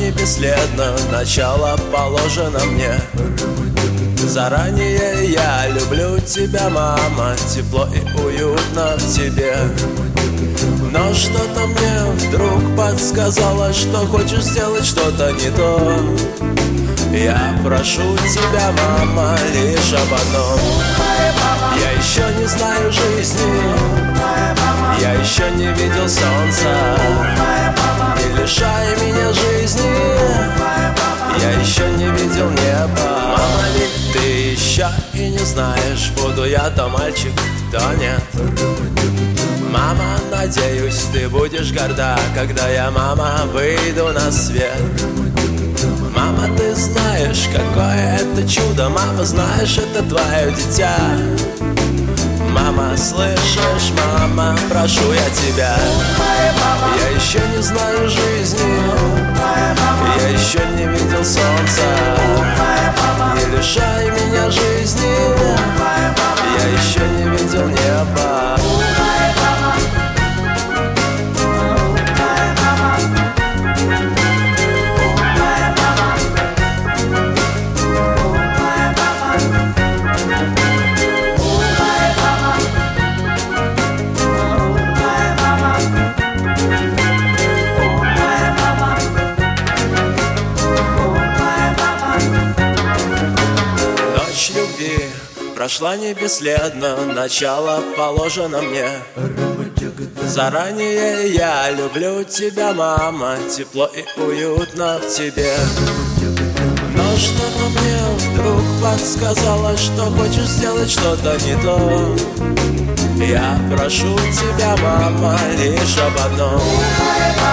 не бесследно, начало положено мне. Заранее я люблю тебя, мама, тепло и уютно в тебе. Но что-то мне вдруг подсказало, что хочешь сделать что-то не то. Я прошу тебя, мама, лишь об одном. Я еще не знаю жизни, я еще не видел солнца. Не лишай меня жизни, я еще не видел неба. Мама, ведь ты еще и не знаешь, буду я то мальчик, то нет. Мама, надеюсь, ты будешь горда, когда я, мама, выйду на свет. Мама, ты знаешь, какое это чудо, мама, знаешь, это твое дитя. Мама, слышишь, мама, прошу я тебя. Я еще не знаю жизни, я еще не видел солнца. Не лишай меня жизни, я еще не видел неба. Прошла не бесследно, начало положено мне. Заранее я люблю тебя, мама, тепло и уютно в тебе. Но что-то мне вдруг подсказало, что хочешь сделать что-то не то. Я прошу тебя, мама, лишь об одном.